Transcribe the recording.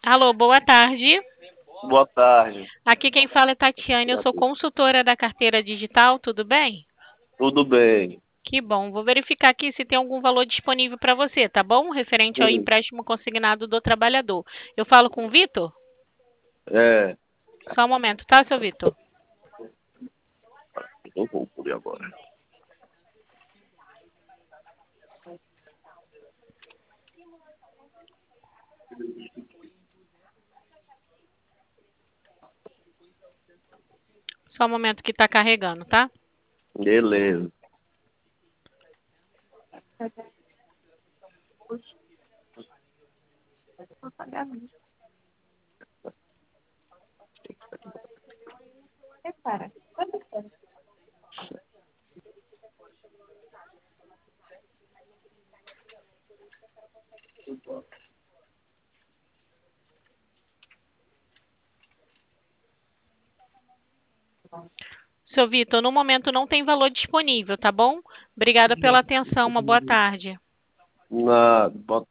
Alô, boa tarde. Boa tarde. Aqui quem fala é Tatiane, eu sou consultora da carteira digital, tudo bem? Tudo bem? Que bom. Vou verificar aqui se tem algum valor disponível para você, tá bom? Referente ao Sim. empréstimo consignado do trabalhador. Eu falo com o Vitor? É, Só um momento, tá, seu Vitor? eu vou por agora. Só um momento que está carregando, tá? Beleza. Seu Vitor, no momento não tem valor disponível, tá bom? Obrigada pela atenção, uma boa tarde. Na,